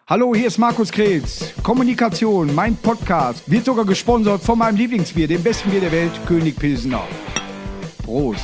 Hallo, hier ist Markus Kretz. Kommunikation, mein Podcast, wird sogar gesponsert von meinem Lieblingsbier, dem besten Bier der Welt, König Pilsener. Prost.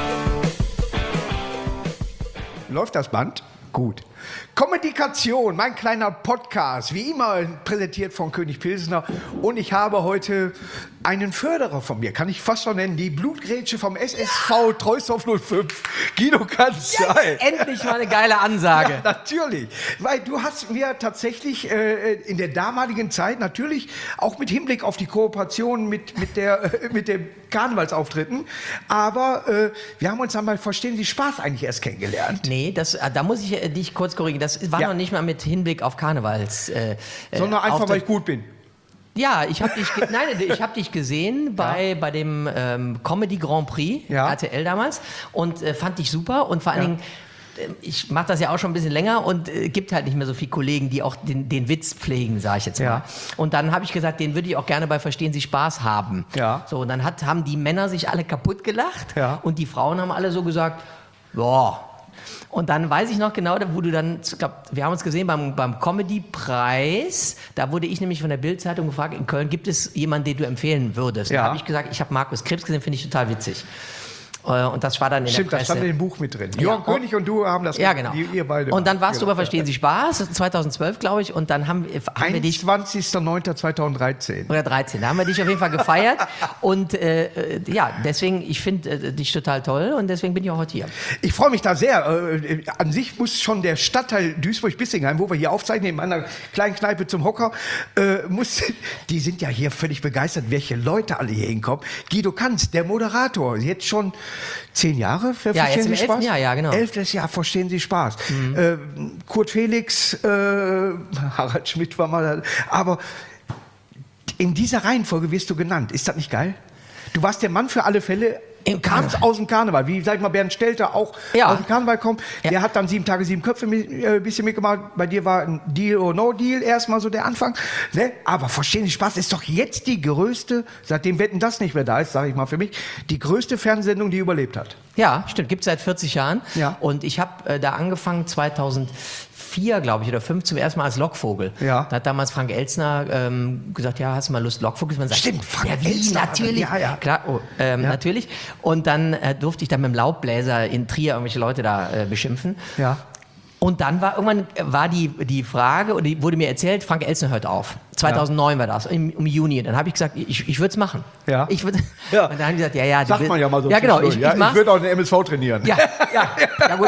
Läuft das Band? Gut. Kommunikation, mein kleiner Podcast, wie immer präsentiert von König Pilsener. Und ich habe heute einen Förderer von mir, kann ich fast schon nennen, die Blutgrätsche vom SSV Treusdorf 05. Guido Kanzlei. Endlich mal eine geile Ansage. Ja, natürlich, weil du hast mir tatsächlich in der damaligen Zeit natürlich auch mit Hinblick auf die Kooperation mit den Karnevalsauftritten, aber wir haben uns dann mal Verstehen Sie Spaß eigentlich erst kennengelernt. Nee, da muss ich dich kurz korrigieren. Das war noch nicht mal mit Hinblick auf Karnevals. Sondern einfach, weil ich gut bin. Ja, ich habe dich gesehen bei dem Comedy Grand Prix, RTL damals, und fand dich super und vor allen Dingen, ich mache das ja auch schon ein bisschen länger und gibt halt nicht mehr so viele Kollegen, die auch den Witz pflegen, sage ich jetzt mal. Und dann habe ich gesagt, den würde ich auch gerne bei Verstehen Sie Spaß haben. Ja. So, und dann haben die Männer sich alle kaputt gelacht und die Frauen haben alle so gesagt, boah. Und dann weiß ich noch genau, wo du dann, ich glaube, wir haben uns gesehen beim Comedy-Preis, da wurde ich nämlich von der Bild-Zeitung gefragt, in Köln, gibt es jemanden, den du empfehlen würdest? Da habe ich gesagt, ich habe Markus Krebs gesehen, finde ich total witzig. Und das war dann in der Presse. Das stand in dem Buch mit drin. Johann König und du haben das genau. Ihr beide. Und dann warst du bei Verstehen Sie Spaß, 2012, glaube ich, und dann haben wir dich... 21.09.2013. Oder 13, da haben wir dich auf jeden Fall gefeiert. Und deswegen, ich finde dich total toll und deswegen bin ich auch heute hier. Ich freue mich da sehr. An sich muss schon der Stadtteil Duisburg-Bissingheim, wo wir hier aufzeichnen, in einer kleinen Kneipe zum Hocker, die sind ja hier völlig begeistert, welche Leute alle hier hinkommen. Guido Kanz, der Moderator, jetzt schon 10 Jahre für Verstehen Sie Spaß? 11. Jahr, ja, genau. 11. Jahr, Verstehen Sie Spaß. Kurt Felix, Harald Schmidt war mal da. Aber in dieser Reihenfolge wirst du genannt. Ist das nicht geil? Du warst der Mann für alle Fälle. Kamst aus dem Karneval, wie, sag ich mal, Bernd Stelter auch aus dem Karneval kommt. Der hat dann 7 Tage, 7 Köpfe ein bisschen mitgemacht. Bei dir war ein Deal or No Deal erstmal so der Anfang. Ne? Aber Verstehen Sie Spaß ist doch jetzt die größte, seitdem Wetten, das nicht mehr da ist, sage ich mal für mich, die größte Fernsehsendung, die überlebt hat. Ja, stimmt, gibt es seit 40 Jahren. Ja. Und ich habe da angefangen 2004, glaube ich, oder 5 zum ersten Mal als Lockvogel. Ja. Da hat damals Frank Elstner gesagt, ja, hast du mal Lust, Lockvogel? Man sagt, stimmt, Frank Elstner. Natürlich. Ja. Klar, natürlich. Und dann durfte ich dann mit dem Laubbläser in Trier irgendwelche Leute da beschimpfen. Ja. Und dann war die Frage, und die wurde mir erzählt, Frank Elstner hört auf. 2009 war das, im Juni. Dann habe ich gesagt, ich würde es machen. Ja. Und dann haben die gesagt, ja. Sagt man ja mal so. Ja, genau. Ich würde auch den MSV trainieren. Ja, gut.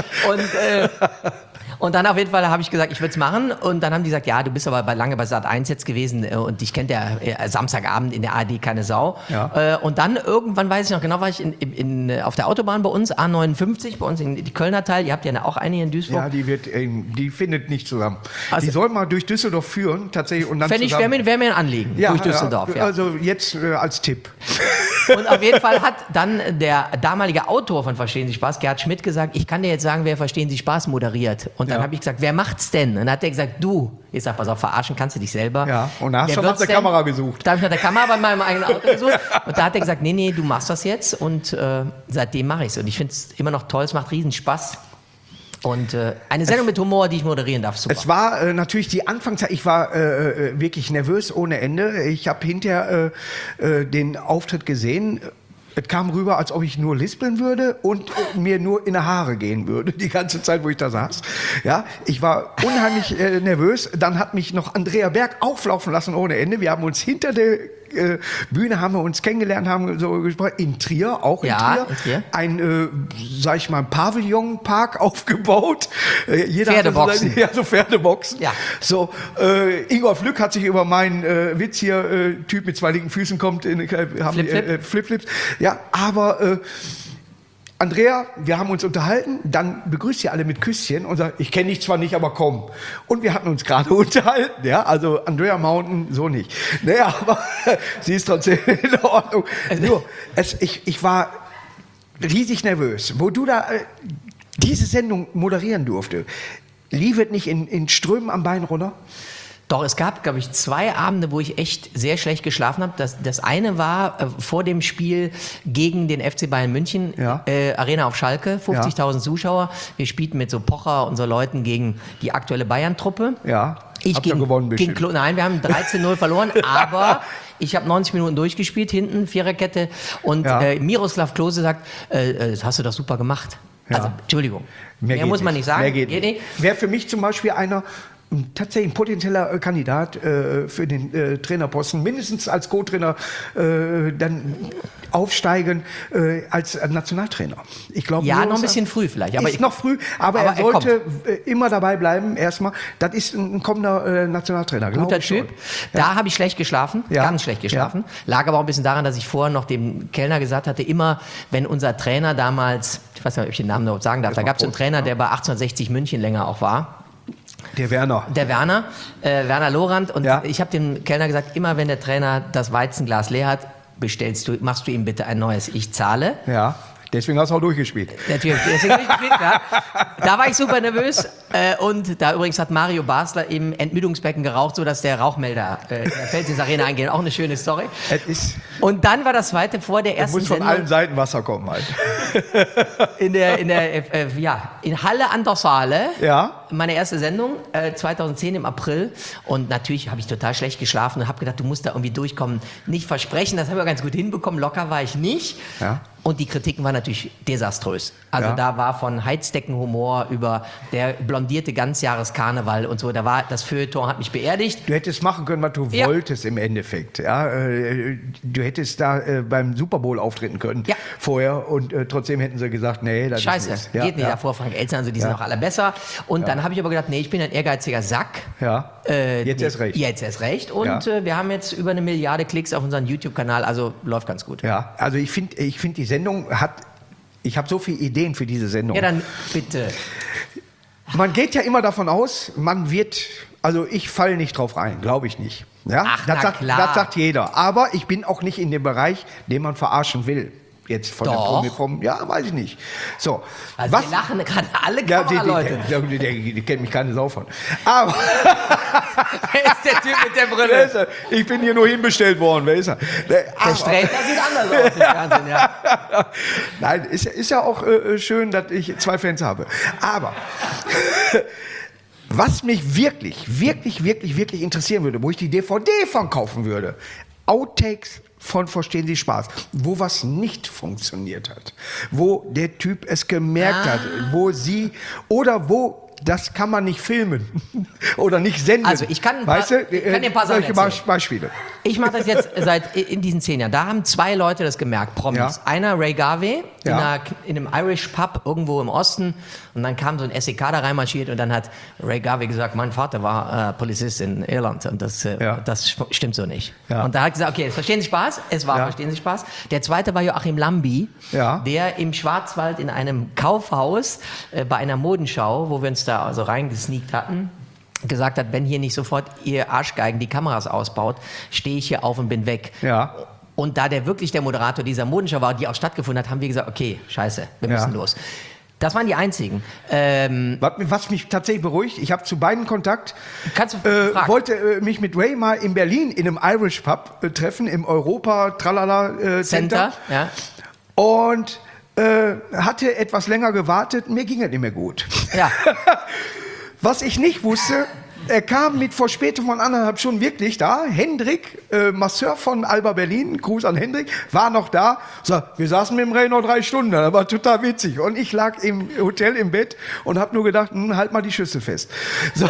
Und dann auf jeden Fall habe ich gesagt, ich würde es machen. Und dann haben die gesagt, ja, du bist aber lange bei Sat.1 jetzt gewesen und dich kennt der Samstagabend in der ARD keine Sau. Ja. Und dann irgendwann, weiß ich noch genau, war ich auf der Autobahn bei uns, A59, bei uns in die Kölner Teil. Ihr habt ja auch eine hier in Duisburg. Ja, die findet nicht zusammen. Also, die soll mal durch Düsseldorf führen, tatsächlich. Und dann wäre mir ein Anliegen, durch Düsseldorf. Ja. Also jetzt als Tipp. Und auf jeden Fall hat dann der damalige Autor von Verstehen Sie Spaß, Gerhard Schmidt, gesagt, ich kann dir jetzt sagen, wer Verstehen Sie Spaß moderiert. Und dann habe ich gesagt, wer macht's denn? Und dann hat er gesagt, du. Ich sag, pass auf, verarschen kannst du dich selber. Ja, und da hast du nach der Kamera gesucht. Da habe ich nach der Kamera bei meinem eigenen Auto gesucht. Und da hat er gesagt, nee, du machst das jetzt. Und seitdem mache ich es. Und ich finde es immer noch toll, es macht riesen Spaß. Und eine Sendung mit Humor, die ich moderieren darf, super. Es war natürlich die Anfangszeit, ich war wirklich nervös ohne Ende. Ich habe hinterher den Auftritt gesehen. Es kam rüber, als ob ich nur lispeln würde und mir nur in die Haare gehen würde, die ganze Zeit, wo ich da saß. Ja, ich war unheimlich nervös. Dann hat mich noch Andrea Berg auflaufen lassen ohne Ende. Wir haben uns hinter der Bühne haben wir uns kennengelernt, haben so gesprochen, in Trier, auch in Trier. Ein, sag ich mal, Pavillonpark aufgebaut. Jeder Pferdeboxen. So Pferdeboxen. Ja. So, Ingolf Lück hat sich über meinen Witz hier, Typ mit 2 linken Füßen kommt, Flip-Flips. Ja, aber Andrea, wir haben uns unterhalten, dann begrüßt sie alle mit Küsschen und sagt, ich kenne dich zwar nicht, aber komm. Und wir hatten uns gerade unterhalten, ja, also Andrea Mountain so nicht. Naja, aber sie ist trotzdem in Ordnung. Nur, ich war riesig nervös, wo du da diese Sendung moderieren durfte. Lief es nicht in Strömen am Bein runter? Doch, es gab, glaube ich, 2 Abende, wo ich echt sehr schlecht geschlafen habe. Das eine war vor dem Spiel gegen den FC Bayern München, Arena auf Schalke, 50.000 Zuschauer. Wir spielten mit so Pocher und so Leuten gegen die aktuelle Bayern-Truppe. Ja, ich ging gewonnen gegen Nein, wir haben 13-0 verloren, aber ich habe 90 Minuten durchgespielt, hinten, Viererkette. Und Miroslav Klose sagt, das hast du doch super gemacht. Ja. Also, Entschuldigung, mehr muss man nicht sagen. Mehr geht nicht. Wäre für mich zum Beispiel tatsächlich ein potenzieller Kandidat für den Trainerposten, mindestens als Co-Trainer dann aufsteigen als Nationaltrainer. Ich glaube, noch ein bisschen früh vielleicht. Aber ist noch früh, aber er sollte immer dabei bleiben erstmal. Das ist ein kommender Nationaltrainer, glaube ich. Guter Typ. Da habe ich schlecht geschlafen, ganz schlecht geschlafen. Lag aber auch ein bisschen daran, dass ich vorher noch dem Kellner gesagt hatte, immer wenn unser Trainer damals, ich weiß nicht, ob ich den Namen noch sagen darf, da gab es einen Trainer, der bei 1860 München länger auch war. Der Werner. Werner Lorand. Und ich habe dem Kellner gesagt, immer wenn der Trainer das Weizenglas leer hat, machst du ihm bitte ein neues. Ich zahle. Ja. Deswegen hast du auch durchgespielt. Natürlich, deswegen durchgespielt, ja. Da war ich super nervös. Und da übrigens hat Mario Basler im Entmüdungsbecken geraucht, sodass der Rauchmelder in der Felddienst Arena eingeht. Auch eine schöne Story. Und dann war das zweite vor der ersten Sendung. Muss von allen Seiten Wasser kommen halt. In Halle an der Saale. Ja. Meine erste Sendung, 2010 im April. Und natürlich habe ich total schlecht geschlafen und habe gedacht, du musst da irgendwie durchkommen. Nicht versprechen, das haben wir ganz gut hinbekommen. Locker war ich nicht. Ja. Und die Kritiken waren natürlich desaströs. Also da war von Heizdeckenhumor über der blondierte Ganzjahreskarneval und so. Da war das Feuilleton hat mich beerdigt. Du hättest machen können, was du wolltest im Endeffekt. Ja? Du hättest da beim Super Bowl auftreten können vorher und trotzdem hätten sie gesagt, nee, das Scheiße, ist geht nicht davor, Frank Elstner, also die sind auch alle besser. Und dann habe ich aber gedacht, nee, ich bin ein ehrgeiziger Sack. Ja. Jetzt erst recht. Jetzt erst recht. Und wir haben jetzt über 1 Milliarde Klicks auf unseren YouTube-Kanal, also läuft ganz gut. Ja, also ich finde die Sendung ich habe so viele Ideen für diese Sendung. Ja, dann bitte. Man geht ja immer davon aus, also ich falle nicht drauf rein, glaube ich nicht. Ja? Ach, das sagt jeder. Aber ich bin auch nicht in dem Bereich, den man verarschen will. Jetzt von der Promi, weiß ich nicht. So, also wir lachen gerade alle Kameraleute. Die kennen mich keine Sau von. Aber wer ist der Typ mit der Brille? Ich bin hier nur hinbestellt worden. Wer ist er? Der Sträter sieht anders aus im Fernsehen, ja. Nein, ist ja auch schön, dass ich 2 Fans habe. Aber was mich wirklich interessieren würde, wo ich die DVD von kaufen würde, Outtakes von Verstehen Sie Spaß, wo was nicht funktioniert hat, wo der Typ es gemerkt hat, wo sie oder wo das kann man nicht filmen oder nicht senden. Also ich kann dir ein paar Sachen erzählen. Beispiele. Ich mache das jetzt in diesen 10 Jahren. Da haben 2 Leute das gemerkt, Promis. Ja. Einer, Ray Garvey, in einem Irish Pub irgendwo im Osten. Und dann kam so ein SEK da reinmarschiert und dann hat Ray Garvey gesagt, mein Vater war Polizist in Irland und das stimmt so nicht. Ja. Und da hat gesagt, okay, verstehen Sie Spaß? Es war Verstehen Sie Spaß. Der zweite war Joachim Lambi, der im Schwarzwald in einem Kaufhaus bei einer Modenschau, wo wir uns da also reingesneakt hatten, gesagt hat, wenn hier nicht sofort ihr Arschgeigen die Kameras ausbaut, stehe ich hier auf und bin weg. Ja. Und da der Moderator dieser Modenschau war, die auch stattgefunden hat, haben wir gesagt, okay, scheiße, wir müssen los. Das waren die einzigen. Was mich tatsächlich beruhigt, ich habe zu beiden Kontakt. Kannst du wollte mich mit Ray mal in Berlin in einem Irish Pub treffen, im Europa Tralala Center. Ja. Und hatte etwas länger gewartet, mir ging es nicht mehr gut. Ja. Was ich nicht wusste, er kam mit Verspätung von 1,5 Stunden wirklich da. Hendrik, Masseur von Alba Berlin, Gruß an Hendrik, war noch da. So, wir saßen mit dem Ray noch 3 Stunden, das war total witzig. Und ich lag im Hotel im Bett und habe nur gedacht, halt mal die Schüssel fest. So.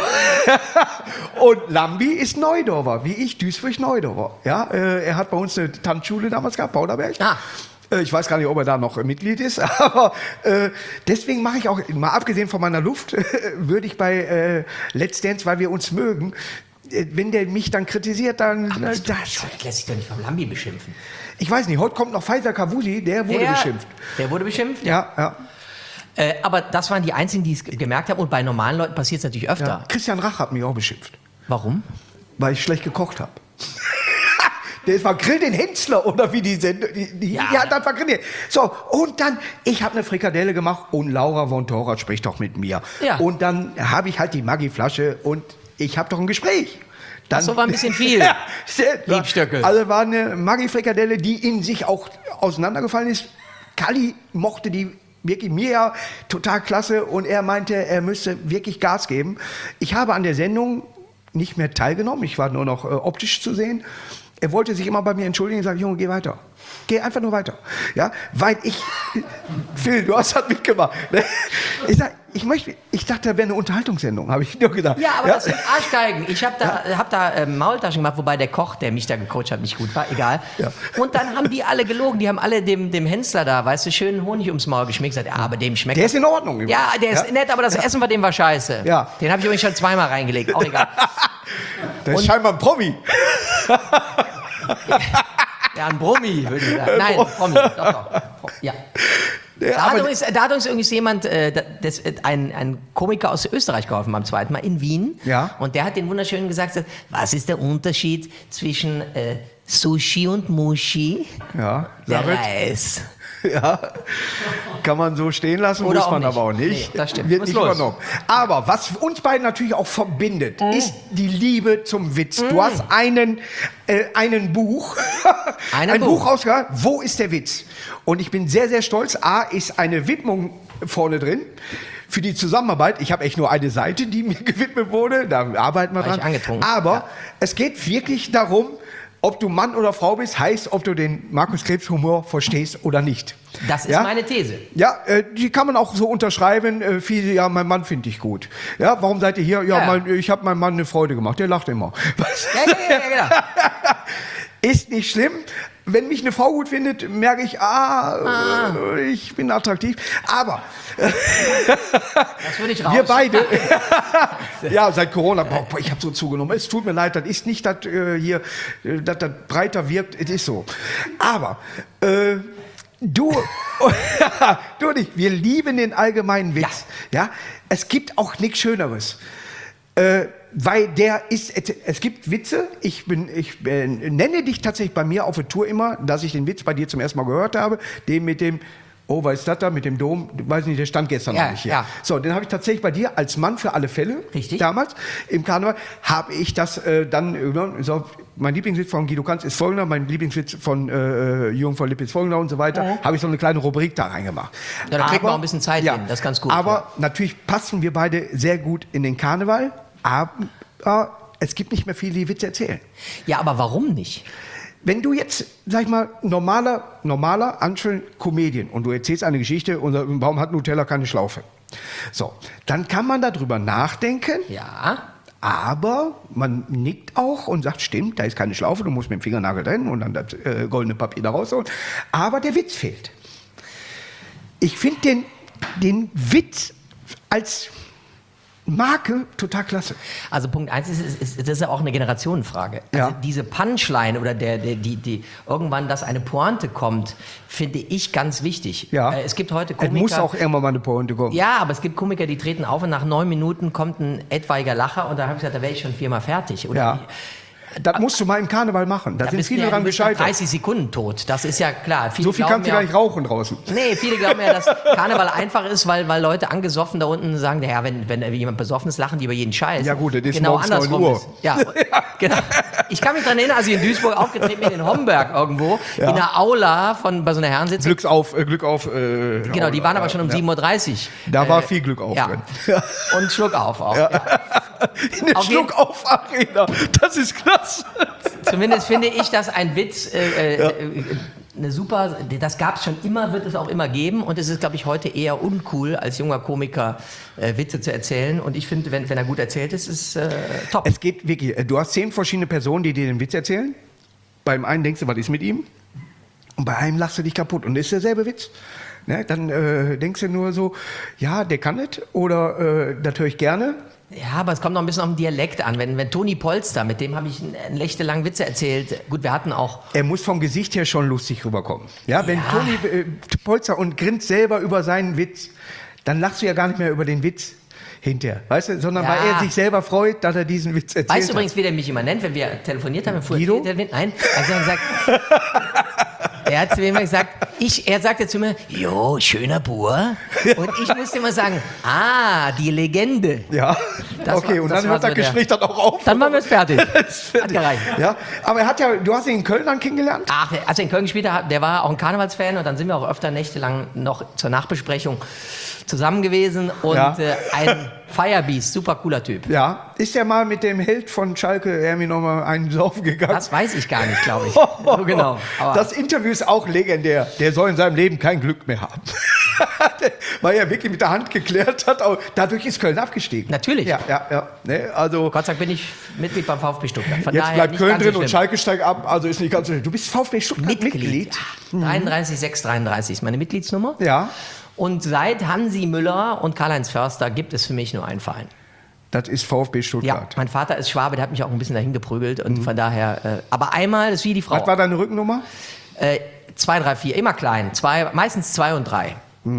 Und Lambi ist Neudorfer, wie ich, Duisburg-Neudorfer. Ja, er hat bei uns eine Tanzschule damals gehabt, Pauderberg. Ich weiß gar nicht, ob er da noch Mitglied ist, aber deswegen mache ich auch, mal abgesehen von meiner Luft, würde ich bei Let's Dance, weil wir uns mögen, wenn der mich dann kritisiert, dann... Aber das lässt sich doch nicht vom Lambi beschimpfen. Ich weiß nicht, heute kommt noch Faisal Kavusi, der wurde beschimpft. Der wurde beschimpft? Ja. Aber das waren die Einzigen, die es gemerkt haben und bei normalen Leuten passiert es natürlich öfter. Ja. Christian Rach hat mich auch beschimpft. Warum? Weil ich schlecht gekocht habe. Das war Grill den Hensler oder wie die Sendung. Das war Grill. So, und dann, ich habe eine Frikadelle gemacht und Laura von Thora spricht doch mit mir. Ja. Und dann habe ich halt die Maggi-Flasche und ich habe doch ein Gespräch. Dann, so war ein bisschen viel. Liebstöckel. Also war eine Maggi-Frikadelle, die in sich auch auseinandergefallen ist. Kalli mochte die wirklich mir ja total klasse und er meinte, er müsste wirklich Gas geben. Ich habe an der Sendung nicht mehr teilgenommen, ich war nur noch optisch zu sehen. Er wollte sich immer bei mir entschuldigen und sagen, Junge, geh weiter. Geh einfach nur weiter. Ja, weil Phil, du hast das mitgemacht. Ich dachte, da wäre eine Unterhaltungssendung, habe ich nur gedacht. Ja, aber das sind Arschgeigen. Ich habe da Maultaschen gemacht, wobei der Koch, der mich da gecoacht hat, nicht gut war, egal. Ja. Und dann haben die alle gelogen, die haben alle dem Hensler da, weißt du, schön Honig ums Maul geschmiert, gesagt, ja, aber dem schmeckt der ist in Ordnung. Ja, der ist nett, aber das Essen von dem war scheiße. Ja. Den habe ich übrigens schon zweimal reingelegt, auch egal. Das ist scheinbar ein Promi. Ja, ein Brummi, würde ich sagen. Nein, Promi, doch. Ja. Da hat uns übrigens jemand, ein Komiker aus Österreich geholfen beim zweiten Mal in Wien. Ja. Und der hat den wunderschön gesagt, was ist der Unterschied zwischen Sushi und Mushi? Ja, der Reis. Ja, kann man so stehen lassen, oder muss man nicht. Aber auch nicht. Nee, das stimmt. Wird nicht übernommen. Aber was uns beiden natürlich auch verbindet, ist die Liebe zum Witz. Du hast ein Buch, ein Buch rausgebracht, Wo ist der Witz? Und ich bin sehr, sehr stolz. A, ist eine Widmung vorne drin für die Zusammenarbeit. Ich habe echt nur eine Seite, die mir gewidmet wurde. Da arbeiten wir dran. Aber es geht wirklich darum, ob du Mann oder Frau bist, heißt, ob du den Markus Krebs Humor verstehst oder nicht. Das ist meine These. Ja, die kann man auch so unterschreiben. Viele, ja, mein Mann finde ich gut. Ja, warum seid ihr hier? Ja, ich habe meinem Mann eine Freude gemacht. Der lacht immer. Ja, genau. Ist nicht schlimm. Wenn mich eine Frau gut findet, merke ich, ich bin attraktiv. Aber das würde ich raus. Wir beide, ja, seit Corona, ich habe so zugenommen. Es tut mir leid, das ist nicht, dass das breiter wirkt. Es ist so. Aber du und ich, wir lieben den allgemeinen Witz. Ja, es gibt auch nichts Schöneres. Weil es gibt Witze, ich nenne dich tatsächlich bei mir auf der Tour immer, dass ich den Witz bei dir zum ersten Mal gehört habe, den mit dem, was ist das da, mit dem Dom, weiß nicht, der stand gestern noch nicht hier. Ja. So, den habe ich tatsächlich bei dir als Mann für alle Fälle, richtig, damals im Karneval, habe ich das dann, so, mein Lieblingswitz von Guido Kanz ist folgender, mein Lieblingswitz von Jürgen von Lippe ist folgender und so weiter, habe ich so eine kleine Rubrik da reingemacht. Ja, da kriegt man auch ein bisschen Zeit hin, das ist ganz gut. Aber natürlich passen wir beide sehr gut in den Karneval. Aber es gibt nicht mehr viele, die Witze erzählen. Ja, aber warum nicht? Wenn du jetzt, sag ich mal, normaler Anschön Comedian und du erzählst eine Geschichte und warum hat Nutella keine Schlaufe? So, dann kann man darüber nachdenken. Ja. Aber man nickt auch und sagt, stimmt, da ist keine Schlaufe, du musst mit dem Fingernagel drin und dann das goldene Papier da rausholen. Aber der Witz fehlt. Ich finde den Witz als Marke total klasse. Also Punkt 1 das ist ja auch eine Generationenfrage. Also diese Punchline oder die irgendwann, dass eine Pointe kommt, finde ich ganz wichtig. Ja. Es gibt heute Komiker. Es muss auch irgendwann mal eine Pointe kommen. Ja, aber es gibt Komiker, die treten auf und nach 9 Minuten kommt ein etwaiger Lacher und da habe ich gesagt, da wäre ich schon 4-mal fertig. Oder ja. Das musst du mal im Karneval machen. Da sind viele dran gescheitert. 30 Sekunden tot, das ist ja klar. So viel kannst du gar nicht rauchen draußen. Nee, viele glauben ja, dass Karneval einfach ist, weil Leute angesoffen da unten sagen, naja, wenn jemand besoffen ist, lachen die über jeden Scheiß. Ja gut, das ist genau morgens 9 Uhr. Ja, genau. Ich kann mich daran erinnern, als ich in Duisburg aufgetreten bin, in Homberg irgendwo, in der Aula bei so einer Herrensitzung. Glück auf. Genau, Aula, die waren aber schon um 7.30 Uhr. Da war viel Glück auf drin. Und Schluck auf auch. Ja. In der Schluck-auf-Arena, das ist klasse. Zumindest finde ich, dass ein Witz eine super, das gab es schon immer, wird es auch immer geben und es ist, glaube ich, heute eher uncool, als junger Komiker Witze zu erzählen und ich finde, wenn er gut erzählt ist, ist top. Es geht wirklich, du hast 10 verschiedene Personen, die dir den Witz erzählen, beim einen denkst du, was ist mit ihm und bei einem lachst du dich kaputt und das ist derselbe Witz. Ne? Dann denkst du nur so, ja, der kann das oder das höre ich gerne. Ja, aber es kommt noch ein bisschen auf den Dialekt an. Wenn Toni Polster, mit dem habe ich einen nächtelang Witze erzählt. Gut, wir hatten auch... Er muss vom Gesicht her schon lustig rüberkommen. Ja, wenn Toni Polster und grinst selber über seinen Witz, dann lachst du ja gar nicht mehr über den Witz hinterher, weißt du? Sondern weil er sich selber freut, dass er diesen Witz erzählt hat. Weißt du übrigens, wie der mich immer nennt, wenn wir telefoniert haben? Guido? Nein, also er hat gesagt... Er hat zu mir immer gesagt, Er sagte zu mir, jo, schöner Bur. Und ich musste immer sagen, die Legende. Ja, okay, und dann hört das Gespräch dann auch auf. Dann waren wir fertig. Hat gereicht. Ja, aber du hast ihn in Köln dann kennengelernt? Ach, als er in Köln gespielt hat, der war auch ein Karnevalsfan und dann sind wir auch öfter nächtelang noch zur Nachbesprechung zusammen gewesen und ein Firebeast, super cooler Typ. Ja, ist er mal mit dem Held von Schalke irgendwie nochmal einen saufen gegangen? Das weiß ich gar nicht, glaube ich. So genau. Aber das Interview ist auch legendär. Der soll in seinem Leben kein Glück mehr haben. Weil er wirklich mit der Hand geklärt hat. Dadurch ist Köln abgestiegen. Natürlich. Ja. Ne, also Gott sei Dank bin ich Mitglied beim VfB Stuttgart. Von jetzt bleibt Köln drin und Schalke steigt ab. Also ist nicht ganz so schlimm. Du bist VfB Stuttgart Mitglied. 33633 ist meine Mitgliedsnummer. Ja. Und seit Hansi Müller und Karl-Heinz Förster gibt es für mich nur einen Verein. Das ist VfB Stuttgart. Ja, mein Vater ist Schwabe, der hat mich auch ein bisschen dahin geprügelt. Und von daher, aber einmal ist wie die Frau. Was war deine Rückennummer? 2, 3, 4, immer klein. Meistens 2 und 3.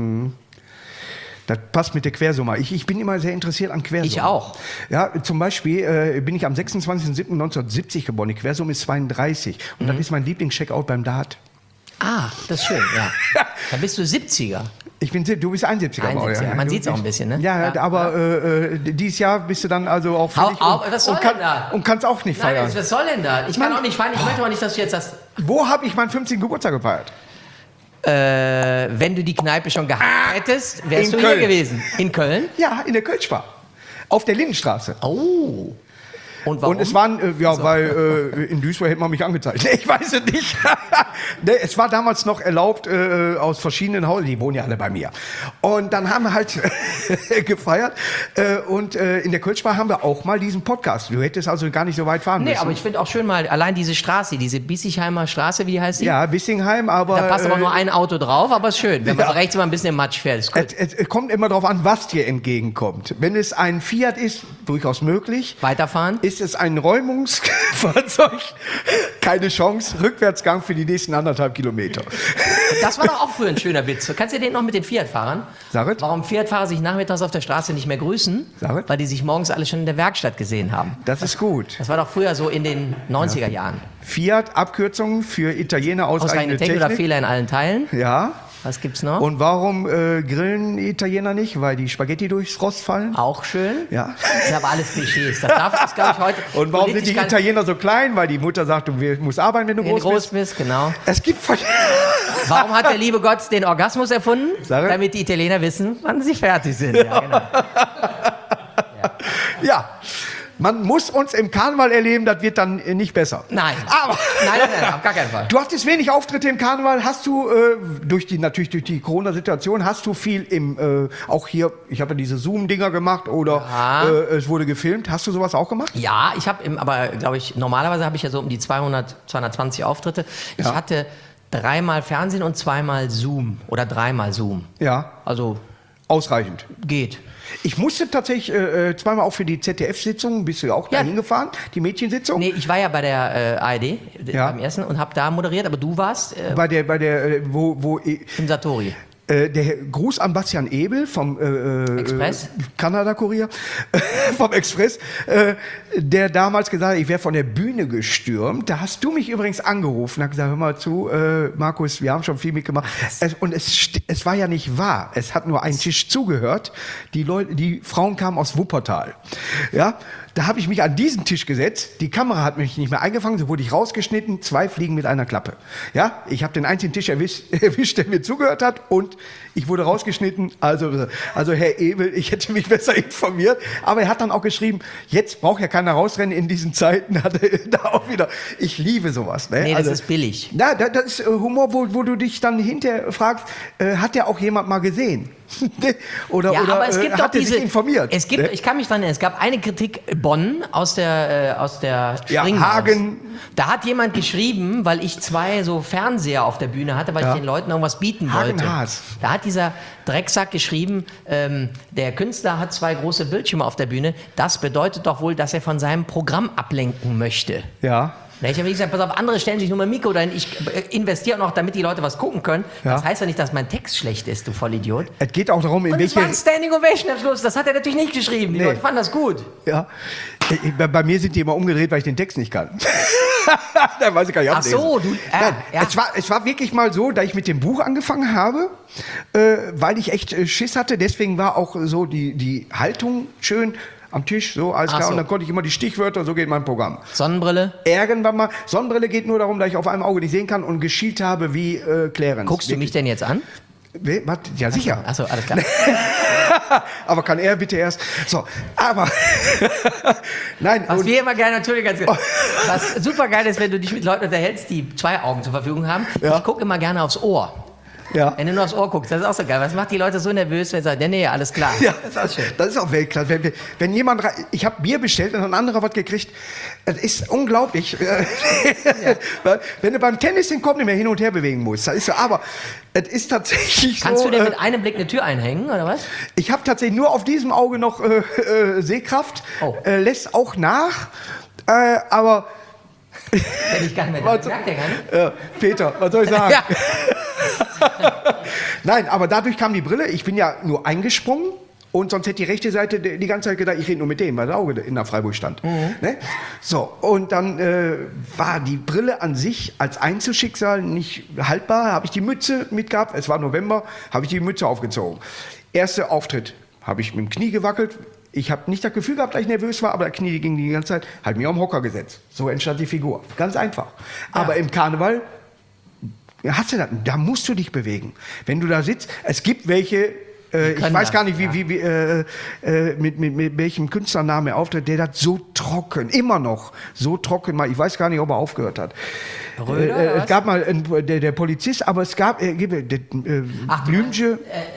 Das passt mit der Quersumme. Ich bin immer sehr interessiert an Quersummen. Ich auch. Ja, zum Beispiel bin ich am 26.07.1970 geboren. Die Quersumme ist 32. Und das ist mein Lieblings-Checkout beim Dart. Das ist schön, ja. Dann bist du 70er. Du bist 71er. 71er. Ja. Man sieht es auch ein bisschen, ne? Ja, aber dieses Jahr bist du dann also auch völlig was soll denn da? Und kannst auch nicht feiern. Nein, was soll denn da? Ich kann auch nicht feiern. Ich möchte aber nicht, dass du jetzt das... Wo habe ich meinen 15. Geburtstag gefeiert? Wenn du die Kneipe schon gehabt hättest, wärst du Köln. hier gewesen. In Köln? Ja, in der Kölschbar. Auf der Lindenstraße. Oh. Und warum? Und es waren, weil in Duisburg hätte man mich angezeigt. Nee, ich weiß es nicht. Nee, es war damals noch erlaubt aus verschiedenen Häusern, die wohnen ja alle bei mir. Und dann haben wir halt gefeiert und in der Kölschbar haben wir auch mal diesen Podcast. Du hättest also gar nicht so weit fahren müssen. Nee, aber ich finde auch schön mal, allein diese Straße, diese Bissigheimer Straße, wie heißt die? Ja, Bissingheim, aber... Da passt aber nur ein Auto drauf, aber ist schön. Wenn man so rechts immer ein bisschen im Matsch fährt, ist gut. Es kommt immer darauf an, was dir entgegenkommt. Wenn es ein Fiat ist, durchaus möglich. Weiterfahren? Ist es ein Räumungsfahrzeug? Keine Chance. Rückwärtsgang für die nächsten 1,5 Kilometer. Das war doch auch früher ein schöner Witz. Kannst du den noch mit den Fiat-Fahrern? Sag es. Warum Fiat-Fahrer sich nachmittags auf der Straße nicht mehr grüßen? Sag es. Weil die sich morgens alle schon in der Werkstatt gesehen haben. Das ist gut. Das war doch früher so in den 90er Jahren. Fiat, Abkürzung für Italiener ausreichende Technik oder Fehler in allen Teilen. Ja. Was gibt's noch? Und warum grillen Italiener nicht? Weil die Spaghetti durchs Rost fallen? Auch schön. Ja. Das ist aber alles Klischees. Das glaube ich, heute. Und warum sind die Italiener so klein? Weil die Mutter sagt, du musst arbeiten, wenn du groß bist. Genau. Es gibt... Warum hat der liebe Gott den Orgasmus erfunden? Damit die Italiener wissen, wann sie fertig sind. Ja, genau. Ja. Man muss uns im Karneval erleben, das wird dann nicht besser. Nein. Aber nein, auf gar keinen Fall. Du hattest wenig Auftritte im Karneval. Hast du, natürlich durch die Corona-Situation, hast du viel auch hier, ich habe ja diese Zoom-Dinger gemacht oder es wurde gefilmt. Hast du sowas auch gemacht? Ja, ich habe, aber glaube ich, normalerweise habe ich ja so um die 220 Auftritte. Ich hatte 3-mal Fernsehen und 2-mal Zoom oder 3-mal Zoom. Ja. Also ausreichend. Geht. Ich musste tatsächlich 2-mal auch für die ZDF-Sitzung, bist du ja auch da hingefahren, die Mädchensitzung? Nee, ich war ja bei der ARD beim ersten und habe da moderiert, aber du warst... bei der wo im Satori. Der Gruß an Bastian Ebel vom Express? Kanada-Kurier, vom Express, der damals gesagt hat, ich wäre von der Bühne gestürmt. Da hast du mich übrigens angerufen und hast gesagt, hör mal zu, Markus, wir haben schon viel mitgemacht. Es war ja nicht wahr. Es hat nur ein Tisch zugehört. Die Frauen kamen aus Wuppertal. Ja, da habe ich mich an diesen Tisch gesetzt. Die Kamera hat mich nicht mehr eingefangen, so wurde ich rausgeschnitten. 2 Fliegen mit einer Klappe. Ja, ich habe den einzigen Tisch erwischt, der mir zugehört hat und ich wurde rausgeschnitten. Also Herr Ebel, ich hätte mich besser informiert. Aber er hat dann auch geschrieben, jetzt braucht ja keiner rausrennen in diesen Zeiten. Hat er da auch wieder. Ich liebe sowas. Ne? Nee, das ist billig. Na, das ist Humor, wo du dich dann hinterher fragst, hat ja auch jemand mal gesehen? oder aber es gibt hat er sich informiert? Ich kann mich dran erinnern, es gab eine Kritik Bonn aus der Springhaus. Hagen. Da hat jemand geschrieben, weil ich 2 so Fernseher auf der Bühne hatte, weil ich den Leuten irgendwas bieten wollte. Haas. Da hat dieser Drecksack geschrieben, der Künstler hat 2 große Bildschirme auf der Bühne. Das bedeutet doch wohl, dass er von seinem Programm ablenken möchte. Ja. Ich habe gesagt, pass auf, andere stellen sich nur mal ein Mikro dahin. Ich investiere auch noch, damit die Leute was gucken können. Ja. Das heißt ja nicht, dass mein Text schlecht ist, du Vollidiot. Es geht auch darum, in Und es war ein Standing Ovation am Schluss. Das hat er natürlich nicht geschrieben. Die Leute fanden das gut. Ja. Bei mir sind die immer umgedreht, weil ich den Text nicht kann. Da weiß ich gar nicht Ach so, ablesen. Nein, ja. es war wirklich mal so, dass ich mit dem Buch angefangen habe, weil ich echt Schiss hatte. Deswegen war auch so die Haltung schön am Tisch, so, alles klar. So. Und dann konnte ich immer die Stichwörter, so geht mein Programm. Sonnenbrille? Irgendwann mal. Sonnenbrille geht nur darum, dass ich auf einem Auge nicht sehen kann und geschielt habe wie Clarence. Guckst du mich denn jetzt an? Ja, sicher. Achso, alles klar. Aber kann er bitte erst. So, aber. Nein. Was wir immer gerne, Entschuldigung, was super geil ist, wenn du dich mit Leuten unterhältst, die 2 Augen zur Verfügung haben. Ja. Ich gucke immer gerne aufs Ohr. Ja. Wenn du nur aufs Ohr guckst, das ist auch so geil. Was macht die Leute so nervös, wenn sie sagen, nee, alles klar. Ja, Das ist auch schön. Das ist auch Weltklasse. Wenn jemand, ich habe Bier bestellt und ein anderer was gekriegt, das ist unglaublich. Weil, wenn du beim Tennis den Kopf nicht mehr hin und her bewegen musst, das ist so, aber es ist tatsächlich Kannst so. du denn mit einem Blick eine Tür einhängen, oder was? Ich habe tatsächlich nur auf diesem Auge noch Sehkraft, Oh. Lässt auch nach, aber Wenn ich gar nicht mehr da merkt der gar nicht. Peter, was soll ich sagen? Ja. Nein, aber dadurch kam die Brille. Ich bin ja nur eingesprungen und sonst hätte die rechte Seite die ganze Zeit gedacht, ich rede nur mit dem, weil das Auge in der Freiburg stand. Ne? So, und dann war die Brille an sich als Einzelschicksal nicht haltbar. Habe ich die Mütze mitgehabt, es war November, habe ich die Mütze aufgezogen. Erster Auftritt, habe ich mit dem Knie gewackelt. Ich habe nicht das Gefühl gehabt, dass ich nervös war, aber das Knie ging die ganze Zeit, halt mir am Hocker gesetzt. So entstand die Figur. Ganz einfach. Aber im Karneval hast du das, da musst du dich bewegen. Wenn du da sitzt, es gibt welche, ich weiß gar nicht, mit welchem Künstlernamen er auftritt, der das so trocken, immer noch so trocken macht. Ich weiß gar nicht, ob er aufgehört hat. Röder, es gab mal der Polizist, aber es gab Blümche.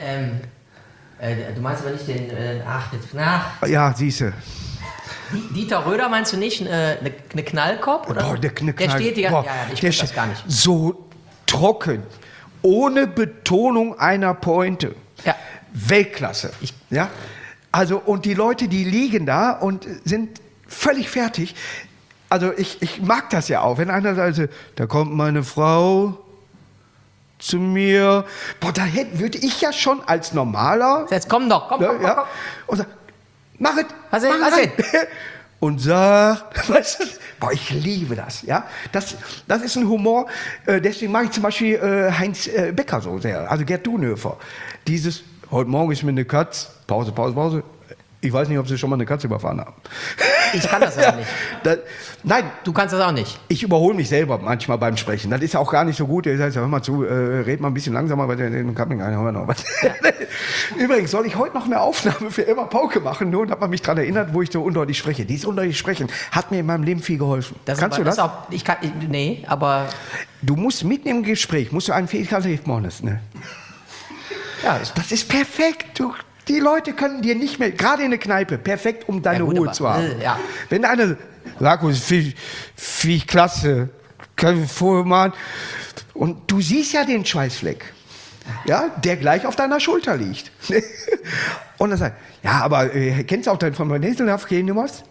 Du meinst aber nicht den, Ja, siehste. Dieter Röder meinst du nicht? Eine Knallkopf? Oder? Boah, der steht die ganze ich der guck das gar nicht. So trocken, ohne Betonung einer Pointe. Ja. Weltklasse. Ja? Also, und die Leute, die liegen da und sind völlig fertig. Also, ich mag das ja auch, wenn einer sagt, da kommt meine Frau zu mir. Boah, da würde ich ja schon als normaler. Jetzt komm doch, komm. Und sag, mach es. Was rein. Und sagt, weißt du, boah, ich liebe das, ja. Das ist ein Humor, deswegen mag ich zum Beispiel Heinz Becker so sehr, also Gerd Dunhöfer. Dieses, heute Morgen ist mir eine Katze, Pause. Ich weiß nicht, ob Sie schon mal eine Katze überfahren haben. Ich kann das aber nicht. Nein. Du kannst das auch nicht. Ich überhole mich selber manchmal beim Sprechen. Das ist ja auch gar nicht so gut. Er sagt, hör mal zu, red mal ein bisschen langsamer, weil den kann mir hören noch was. Übrigens soll ich heute noch eine Aufnahme für Elmar Pauke machen, nur und hat man mich daran erinnert, wo ich so undeutlich spreche. Dieses undeutlich Sprechen hat mir in meinem Leben viel geholfen. Kannst du das? Nee, aber... Du musst mitten im Gespräch, musst du einen Fähigkeitshilfe, ne? Ja, das ist perfekt. Die Leute können dir nicht mehr, gerade in der Kneipe, perfekt, um deine Ruhe zu haben. Ja. Wenn einer sagt, viel klasse, kann ich vorher machen. Und du siehst ja den Schweißfleck, ja, der gleich auf deiner Schulter liegt. Und dann sagt, ja, aber kennst du auch von meinem Näselhaft gehen, du musst?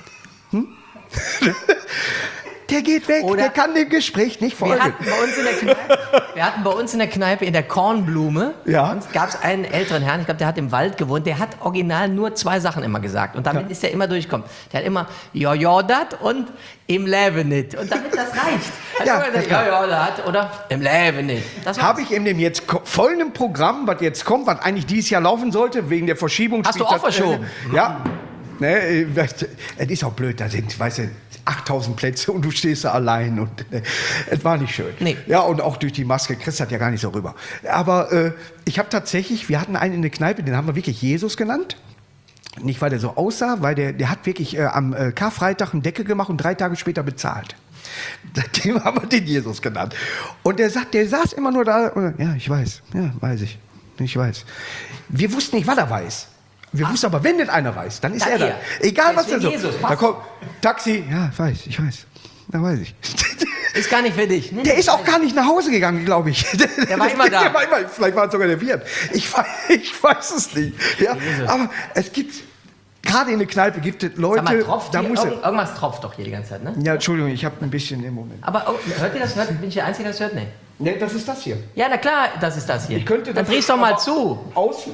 Der geht weg, der kann dem Gespräch nicht folgen. Wir hatten bei uns in der Kneipe in der Kornblume, gab es einen älteren Herrn, ich glaube, der hat im Wald gewohnt, der hat original nur 2 Sachen immer gesagt. Und damit ist er immer durchgekommen. Der hat immer ja, dat und im Leben nicht. Und damit das reicht. Ja, dat oder im Leben nicht. Habe ich in dem jetzt folgenden Programm, was jetzt kommt, was eigentlich dieses Jahr laufen sollte, wegen der Verschiebung. Hast du auch verschoben? Ja. Ne, es ist auch blöd, da sind, weißt du, 8000 Plätze und du stehst da allein und es war nicht schön. Nee. Ja, und auch durch die Maske kriegst du das ja gar nicht so rüber. Aber ich habe tatsächlich, wir hatten einen in der Kneipe, den haben wir wirklich Jesus genannt. Nicht, weil der so aussah, weil der hat wirklich am Karfreitag einen Deckel gemacht und 3 Tage später bezahlt. Seitdem haben wir den Jesus genannt. Und der saß immer nur da und, ja, ich weiß, ich weiß. Wir wussten nicht, was er weiß. Wir wussten aber, wenn denn einer weiß, dann ist er da. Egal was er so. Da kommt Taxi, ja, ich weiß. Da weiß ich. Ist gar nicht für dich. Ne? Der ist auch gar nicht nach Hause gegangen, glaube ich. Der war immer da. Vielleicht war es sogar der Wirt. Ich weiß es nicht. Ja, aber es gibt, gerade in der Kneipe gibt es Leute, da muss irgendwas tropft doch hier die ganze Zeit, ne? Ja, Entschuldigung, ich habe ein bisschen im Moment. Aber hört ihr das? Bin ich der Einzige, der das hört? Nee. Nee, das ist das hier. Ja, na klar, das ist das hier. Ich könnte dann drehst doch mal zu. Außen.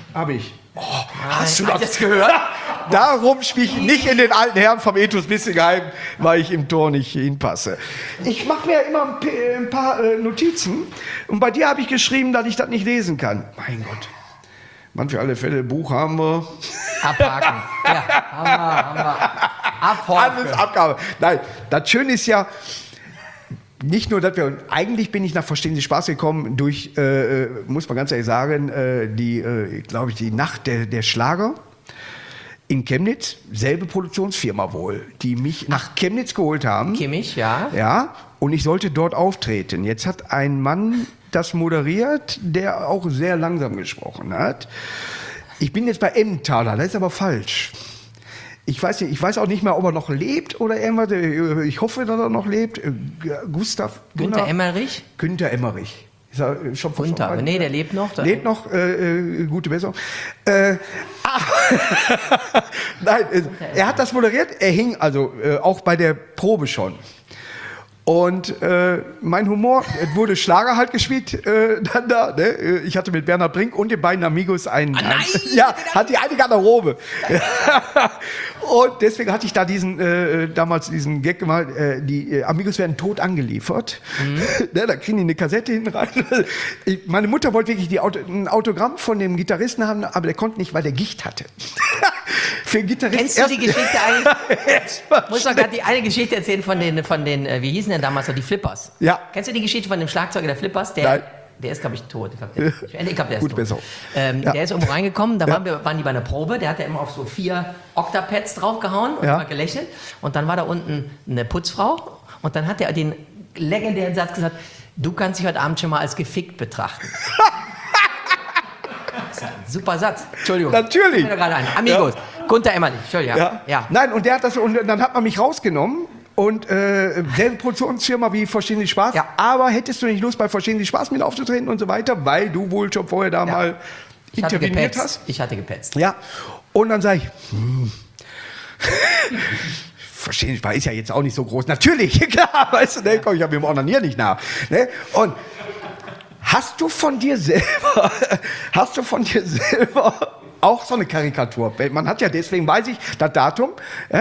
Hab ich. Oh, hast du das gehört? Darum spiele ich nicht in den alten Herren vom Ethos Bissigheim, weil ich im Tor nicht hinpasse. Ich mache mir immer ein paar Notizen und bei dir habe ich geschrieben, dass ich das nicht lesen kann. Mein Gott. Mann, für alle Fälle, Buch haben wir. Abhaken. Ja, haben wir. Abhaken. Alles Abgabe. Nein, das Schöne ist ja, nicht nur, dass wir, eigentlich bin ich nach Verstehen Sie Spaß gekommen durch, muss man ganz ehrlich sagen, glaube ich, die Nacht der Schlager in Chemnitz, selbe Produktionsfirma wohl, die mich nach Chemnitz geholt haben. Kimmich, ja. Ja, und ich sollte dort auftreten. Jetzt hat ein Mann das moderiert, der auch sehr langsam gesprochen hat. Ich bin jetzt bei Emmentaler, das ist aber falsch. Ich weiß nicht, ich weiß auch nicht mehr, ob er noch lebt oder irgendwas. Ich hoffe, dass er noch lebt. Günther Emmerich? Günther Emmerich. Ist er schon Günther, nee, der lebt noch. Lebt noch, gute Besserung. Nein, er hat das moderiert, er hing also auch bei der Probe schon. Und mein Humor, es wurde Schlager halt gespielt dann da. Ne? Ich hatte mit Bernhard Brink und den beiden Amigos hat die eine Garderobe. Und deswegen hatte ich da damals diesen Gag gemacht, die Amigos werden tot angeliefert. Ne? Da kriegen die eine Kassette hinten rein. Meine Mutter wollte wirklich ein Autogramm von dem Gitarristen haben, aber der konnte nicht, weil der Gicht hatte. Für Gitarristen. Kennst du die Geschichte eigentlich? Muss doch gerade die eine Geschichte erzählen von den, wie hießen denn damals noch die Flippers? Ja. Kennst du die Geschichte von dem Schlagzeuger der Flippers? Nein. Der ist, glaube ich, tot. Ich glaube, der ist Gut, tot. besser. Der ist irgendwo reingekommen, da waren die bei einer Probe, der hat ja immer auf so 4 Octapads draufgehauen und immer gelächelt. Und dann war da unten eine Putzfrau und dann hat er den legendären Satz gesagt, du kannst dich heute Abend schon mal als gefickt betrachten. Das ist ein super Satz. Entschuldigung. Natürlich. Ich gerade ein. Amigos. Günther Emmerich. Entschuldigung. Ja. Nein, und der hat das, und dann hat man mich rausgenommen. Und selbe Produktionsfirma wie Verstehen Sie Spaß. Ja. Aber hättest du nicht Lust, bei Verstehen Sie Spaß mit aufzutreten und so weiter, weil du wohl schon vorher da mal interveniert hast? Ich hatte gepetzt. Ja. Und dann sage ich, Verstehen Sie Spaß ist ja jetzt auch nicht so groß. Natürlich, klar, weißt du, ne? Komm, ich habe im Onanier nicht nach. Ne? Und hast du von dir selber auch so eine Karikatur? Man hat ja, deswegen weiß ich, das Datum,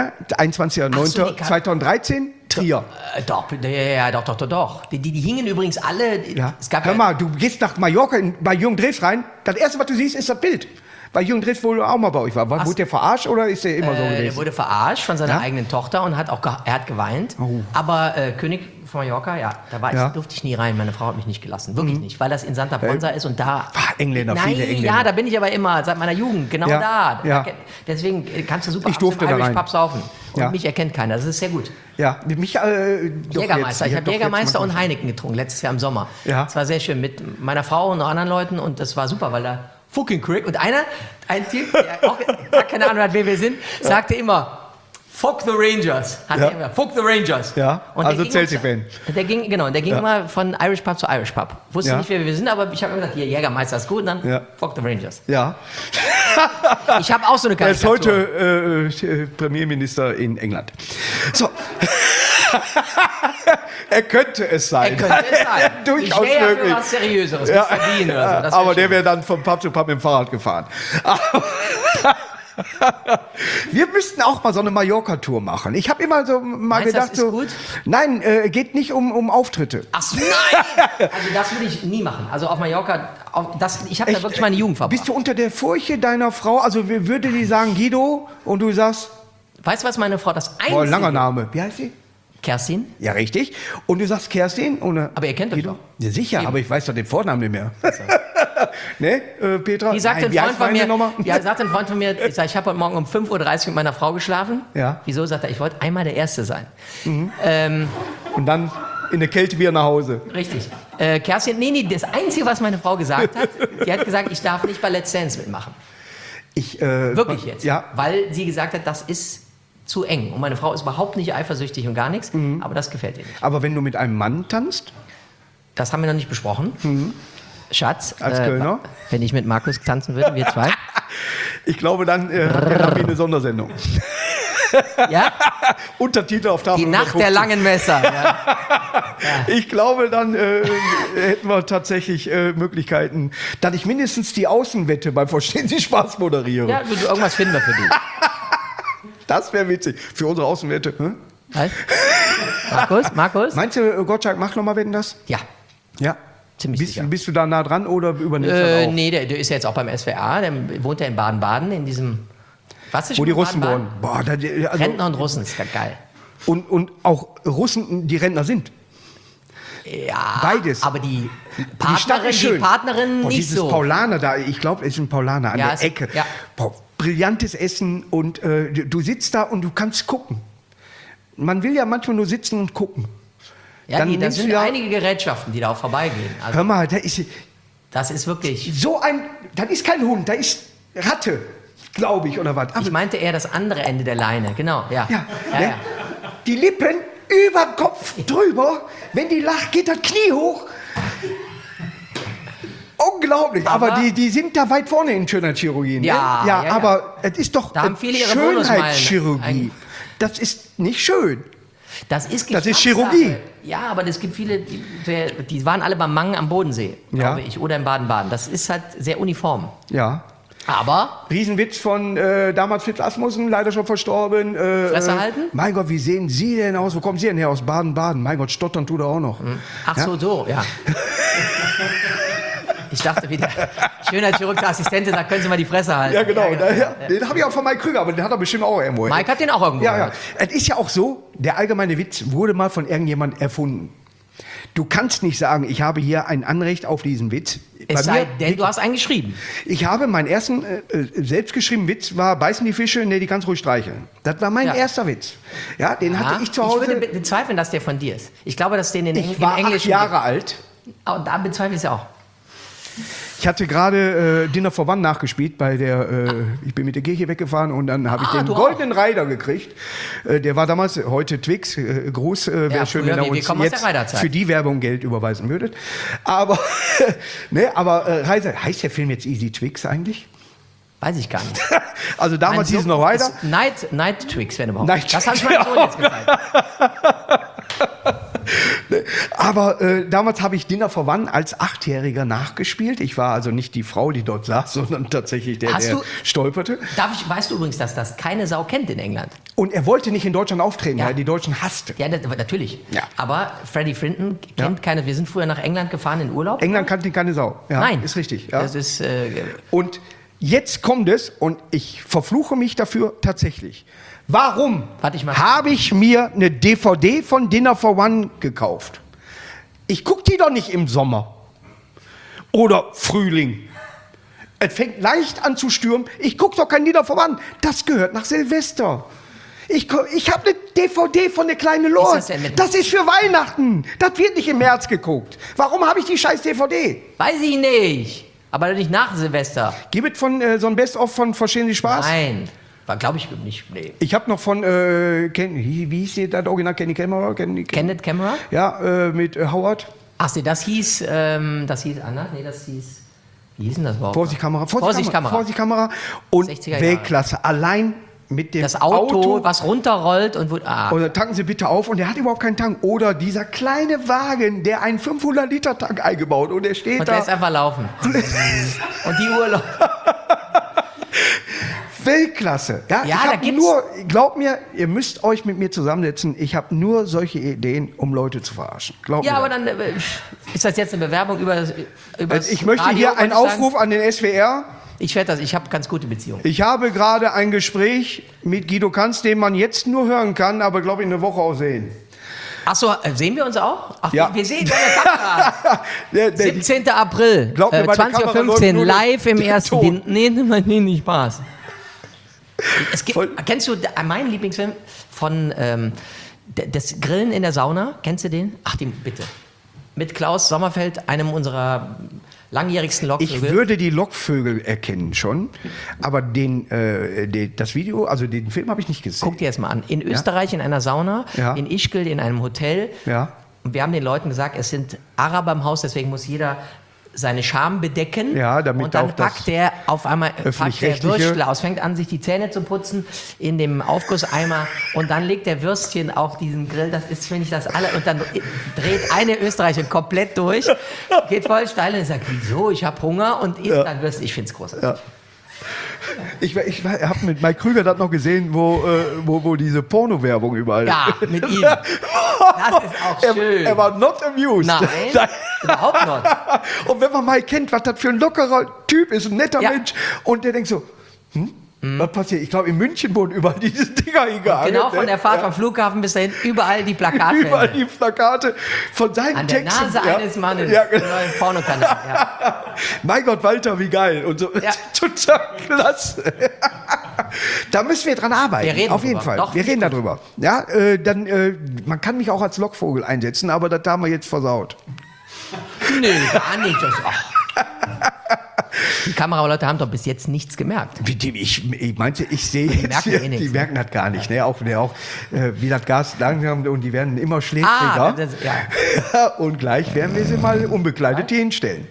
21.09.2013, Trier. Doch. Die hingen übrigens alle. Ja. Es gab Hör mal, du gehst nach Mallorca bei Jürgen Drews rein, das erste, was du siehst, ist das Bild. Weil Jürgen Drews wohl auch mal bei euch war. Wurde der verarscht oder ist der immer so gewesen? Der wurde verarscht von seiner eigenen Tochter und er hat geweint. Oh. Aber König von Mallorca, durfte ich nie rein. Meine Frau hat mich nicht gelassen. Wirklich nicht. Weil das in Santa Ponsa ist und da... Engländer, viele Engländer. Ja, da bin ich aber immer, seit meiner Jugend. Genau da. Ja. Deswegen kannst du super ich durfte im Irish da rein. Pub saufen. Und mich erkennt keiner. Das ist sehr gut. Ja, mich... Jägermeister. Ich habe Jägermeister und Heineken getrunken, letztes Jahr im Sommer. Ja. Das war sehr schön mit meiner Frau und noch anderen Leuten. Und das war super, weil da... Fucking Crick. Und ein Typ, der auch gar keine Ahnung hat, wer wir sind, sagte immer, fuck the Rangers. Fuck the Rangers. Ja, und also Chelsea-Fan. Der ging immer von Irish Pub zu Irish Pub. Wusste nicht, wer wir sind, aber ich habe immer gesagt, hier, Jägermeister ist gut und dann fuck the Rangers. Ja. Ich habe auch so eine Karikatur. Er ist heute Premierminister in England. So. Er könnte es sein. Durchaus ich wäre möglich. Ja für was Seriöseres, ja. Berlin oder so. Aber der wäre dann von Pub zu Pub mit dem Fahrrad gefahren. Wir müssten auch mal so eine Mallorca-Tour machen. Ich habe immer so mal gedacht, das ist gut? Nein, geht nicht um Auftritte. Ach so, nein! Also das würde ich nie machen. Also auf Mallorca, ich habe da wirklich meine Jugend verbracht. Bist du unter der Furche deiner Frau? Also würde die sagen Guido und du sagst... Weißt du, was meine Frau das einzige... langer Name. Wie heißt sie? Kerstin? Ja, richtig. Und du sagst Kerstin? Oder aber ihr kennt das doch. Ja, sicher, aber ich weiß doch den Vornamen nicht mehr. Also. Ne, Petra? Die sagt ein Freund von mir, ich habe heute Morgen um 5.30 Uhr mit meiner Frau geschlafen. Ja. Wieso? Sagt er, ich wollte einmal der Erste sein. Mhm. Und dann in der Kälte wieder nach Hause. Richtig. Kerstin, nee, das Einzige, was meine Frau gesagt hat, die hat gesagt, ich darf nicht bei Let's Dance mitmachen. Wirklich jetzt. Ja. Weil sie gesagt hat, das ist zu eng. Und meine Frau ist überhaupt nicht eifersüchtig und gar nichts, aber das gefällt ihr nicht. Aber wenn du mit einem Mann tanzt? Das haben wir noch nicht besprochen. Schatz, als Kölner? Wenn ich mit Markus tanzen würde, wir zwei. Ich glaube, dann haben wir eine Sondersendung. Ja? Untertitel auf Tafel Die Nacht 150. der langen Messer. Ja. Ich glaube, dann hätten wir tatsächlich Möglichkeiten, dass ich mindestens die Außenwette beim Verstehen Sie Spaß moderiere. Ja, irgendwas finden wir für dich. Das wäre witzig. Für unsere Außenwette. Hm? Was? Markus? Meinst du, Gottschalk macht nochmal Wetten, das? Ja, Ja. ziemlich sicher. Bist du da nah dran oder übernimmst du das auch? Nee, der ist ja jetzt auch beim SWR, der wohnt ja in Baden-Baden, in diesem... Was ist Wo die schon Russen wohnen. Baden-Baden? Boah, also, Rentner und Russen, ist ja geil. und auch Russen, die Rentner sind. Ja, Beides. aber die Stadt ist schön. Partnerin Boah, nicht dieses so. Paulaner da, ich glaube, es ist ein Paulaner an Ja, der es- Ecke. ja. Boah, brillantes Essen und du sitzt da und du kannst gucken. Man will ja manchmal nur sitzen und gucken. Ja, Dann das nimmst sind du ja- einige Gerätschaften, die da auch vorbeigehen. Also, Hör mal, da ist das ist wirklich... so ein, das ist kein Hund, da ist Ratte, glaube ich, oder was. Aber Ich meinte eher das andere Ende der Leine, genau, ja. ja, ja, ne? ja. Die Lippen über den Kopf drüber, wenn die lacht, geht das Knie hoch. Unglaublich, aber Aber- die sind da weit vorne in Schönheitschirurgie. Ne? Ja, ja, ja. aber es ist doch Da haben viele ihre Bonuschirurgie. Schönheitschirurgie. Das ist nicht schön. Das ist Das ist Geschmackssache. Chirurgie. Ja, aber es gibt viele, die waren alle beim Mang am Bodensee, Ja. glaube ich, oder in Baden-Baden. Das ist halt sehr uniform. Ja. Aber Riesenwitz von damals Fritz Asmussen, leider schon verstorben. Fresse halten? Mein Gott, wie sehen Sie denn aus? Wo kommen Sie denn her? Aus Baden-Baden. Mein Gott, stottern tut er auch noch. ach so, ja. Ich dachte wieder, schöner Chirurg, der Assistentin sagt, können Sie mal die Fresse halten. Ja, genau. Den habe ich auch von Mike Krüger, aber den hat er bestimmt auch irgendwo. Mike hat den auch irgendwo Ja, ja. gehört. Es ist ja auch so, der allgemeine Witz wurde mal von irgendjemand erfunden. Du kannst nicht sagen, ich habe hier ein Anrecht auf diesen Witz. Bei Es sei mir- denn, du hast einen geschrieben. Ich habe meinen ersten selbstgeschriebenen Witz war, beißen die Fische, nee, die kannst ruhig streicheln. Das war mein Ja. erster Witz. Ja, den hatte ich zu Hause. Ich würde bezweifeln, dass der von dir ist. Ich glaube, dass den Ich war im 8 Englischen Jahre alt. gibt. Und da bezweifle ich es auch. Ich hatte gerade Dinner for One nachgespielt bei der, ich bin mit der Kirche weggefahren und dann habe ich den du goldenen Rider gekriegt. Der war damals, heute Twix, Gruß, wäre Ja, schön, früher, wenn ihr wir uns kommen aus jetzt der Rider-Zeit. für die Werbung Geld überweisen würdet. Aber, ne, aber Rider, heißt der Film jetzt Easy Twix eigentlich? Weiß ich gar nicht. Also damals hieß es noch Rider. Night Twix, wenn überhaupt. Night das habe ich Twix, meinem Sohn jetzt gezeigt. Aber damals habe ich Dinner for One als 8-Jähriger nachgespielt. Ich war also nicht die Frau, die dort saß, sondern tatsächlich der, Hast der du- stolperte. Weißt du übrigens, dass das keine Sau kennt in England? Und er wollte nicht in Deutschland auftreten, Ja. weil er die Deutschen hasste. Ja, natürlich. Ja. Aber Freddie Frinton kennt keine. Wir sind früher nach England gefahren in Urlaub. England kannte keine Sau. Ja, Nein. ist richtig. Ja. Das ist. Und jetzt kommt es, und ich verfluche mich dafür tatsächlich. Warum Warte, ich mach- habe ich mir eine DVD von Dinner for One gekauft? Ich gucke die doch nicht im Sommer oder Frühling. Es fängt leicht an zu stürmen. Ich gucke doch kein Dinner for One. Das gehört nach Silvester. Ich habe eine DVD von der kleinen Lord. das denn mit- Das ist für Weihnachten. Das wird nicht im März geguckt. Warum habe ich die scheiß DVD? Weiß ich nicht. Aber nicht nach Silvester. Gib es von so ein Best-of von Verstehen Sie Spaß? Nein. Glaube ich nicht. Nee. Ich habe noch von, wie hieß die, das Original Kenny Cameron? Kenneth Camera? Ja, mit Howard. Ach nee, das hieß anders. Nee, das hieß. Wie hieß denn das überhaupt? Vorsicht Kamera. Vorsicht-Kamera. Vorsicht Kamera. Und 60er Jahre. Weltklasse. Allein mit dem Das Auto, was runterrollt und wo. Oder tanken Sie bitte auf, und der hat überhaupt keinen Tank. Oder dieser kleine Wagen, der einen 500-Liter-Tank eingebaut, und der steht Und da. lässt einfach laufen. Und die Uhr läuft. Weltklasse. Ja, Ja, ich da hab gibt's- nur, glaubt mir, ihr müsst euch mit mir zusammensetzen. Ich habe nur solche Ideen, um Leute zu verarschen. Glaubt Ja, mir aber das. dann ist das jetzt eine Bewerbung über das Ich möchte Radio, hier einen wollte ich sagen? Aufruf an den SWR. Ich werde das. Ich habe ganz gute Beziehungen. Ich habe gerade ein Gespräch mit Guido Kanz, den man jetzt nur hören kann, aber glaube ich eine Woche auch sehen. Ach so, sehen wir uns auch? Ach, Ja. wir sehen deine Kamera. Der, 17. April, Glaub mir, bei der 20.15 Kamera läuft Uhr, nur live im der ersten Ton. Dienst. Nee, nicht Spaß. Es gibt, Voll- kennst du meinen Lieblingsfilm von das Grillen in der Sauna? Kennst du den? Ach, den bitte. Mit Klaus Sommerfeld, einem unserer langjährigsten ich Lockvögel. würde die Lockvögel erkennen schon, aber das Video, also den Film habe ich nicht gesehen. Guck dir das mal an. In Österreich in einer Sauna, Ja. in Ischgl in einem Hotel. Ja. Und wir haben den Leuten gesagt, es sind Araber im Haus, deswegen muss jeder seine Scham bedecken. Ja, damit und dann auch das packt der auf einmal öffentlich-rechtliche Würstel aus, fängt an, sich die Zähne zu putzen in dem Aufgusseimer und dann legt der Würstchen auf diesen Grill. Das ist, finde ich, das alle. Und dann dreht eine Österreicherin komplett durch, geht voll steil und sagt, wieso? Ich habe Hunger und isst dann Würstchen. Ich finde es großartig. Ja. Ich habe mit Mike Krüger das noch gesehen, wo diese Porno-Werbung überall. Ja, mit ihm. Das ist auch schön. Er war not amused. Nein, überhaupt nicht. Und wenn man mal kennt, was das für ein lockerer Typ ist, ein netter Mensch, und der denkt so, was passiert? Ich glaube, in München wurden überall diese Dinger hingehangen. Genau von der Fahrt vom Flughafen bis dahin, überall die Plakate. Überall die Plakate von seinen An der Texten. Nase eines Mannes. Ja, genau. Neuen Pornokanal. Ja. Mein Gott, Walter, wie geil. Und so. Ja. Total klasse. Da müssen wir dran arbeiten. Wir reden auf jeden drüber. Fall. Doch, wir reden darüber. Ja, man kann mich auch als Lockvogel einsetzen, aber das haben wir jetzt versaut. Nö, gar nicht. Die Kameraleute haben doch bis jetzt nichts gemerkt. Ich meinte, ich sehe jetzt merken hier, nichts, die merken das gar nicht. Ne? Auch wie das Gas langsam und die werden immer schläfriger. Und gleich werden wir sie mal unbekleidet hier hinstellen.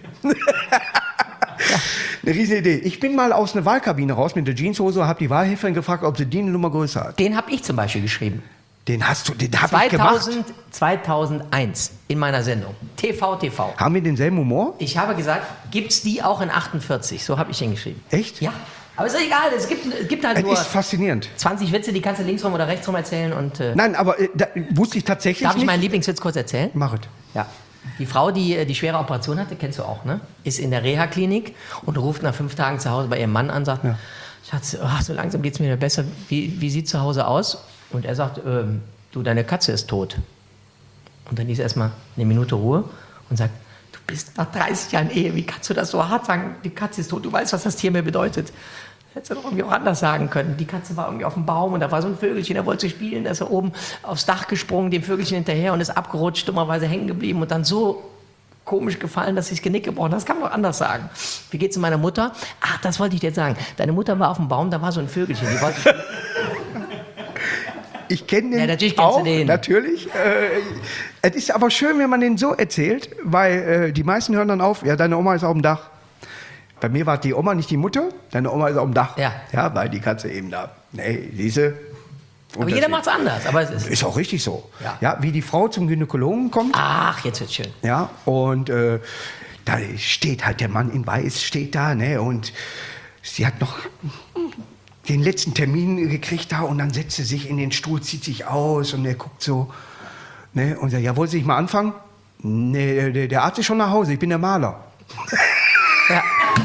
Eine riesen Idee. Ich bin mal aus einer Wahlkabine raus mit der Jeanshose und habe die Wahlhelferin gefragt, ob sie die eine Nummer größer hat. Den habe ich zum Beispiel geschrieben. Den habe ich gemacht. 2001 in meiner Sendung. TV. Haben wir denselben Humor? Ich habe gesagt, gibt's die auch in 48? So habe ich den geschrieben. Echt? Ja. Aber ist doch egal, es gibt halt Das nur ist faszinierend. 20 Witze, die kannst du links rum oder rechts rum erzählen. Und, Nein, aber da wusste ich tatsächlich darf ich nicht. meinen Lieblingswitz kurz erzählen? Mach es. Ja. Die Frau, die schwere Operation hatte, kennst du auch, ne? Ist in der Reha-Klinik und ruft nach 5 Tagen zu Hause bei ihrem Mann an und sagt, Schatz, so langsam geht es mir wieder besser. Wie sieht zu Hause aus? Und er sagt, du, deine Katze ist tot. Und dann ist erstmal eine Minute Ruhe und sagt, du bist nach 30 Jahren Ehe, wie kannst du das so hart sagen? Die Katze ist tot, du weißt, was das Tier mir bedeutet. Hättest du doch irgendwie auch anders sagen können. Die Katze war irgendwie auf dem Baum und da war so ein Vögelchen, der wollte spielen, da ist er oben aufs Dach gesprungen, dem Vögelchen hinterher und ist abgerutscht, dummerweise hängen geblieben und dann so komisch gefallen, dass sich das Genick gebrochen hat. Das kann man doch anders sagen. Wie geht's zu meiner Mutter? Ach, das wollte ich dir jetzt sagen. Deine Mutter war auf dem Baum, da war so ein Vögelchen, die wollte spielen. Ich kenne den natürlich auch, kennst du den. Natürlich. Es ist aber schön, wenn man den so erzählt, weil die meisten hören dann auf, ja, deine Oma ist auf dem Dach. Bei mir war die Oma nicht die Mutter, deine Oma ist auf dem Dach. Ja, weil die Katze eben da. Nee, diese. Aber jeder macht's anders. Aber es ist auch richtig so. Ja, wie die Frau zum Gynäkologen kommt. Ach, jetzt wird's schön. Ja, und da steht halt der Mann in Weiß, steht da, ne, und sie hat noch den letzten Termin gekriegt da und dann setzt sie sich in den Stuhl, zieht sich aus und er guckt so, ne, und sagt, ja, wollen Sie nicht mal anfangen? Nee, der Arzt ist schon nach Hause, ich bin der Maler. Ja.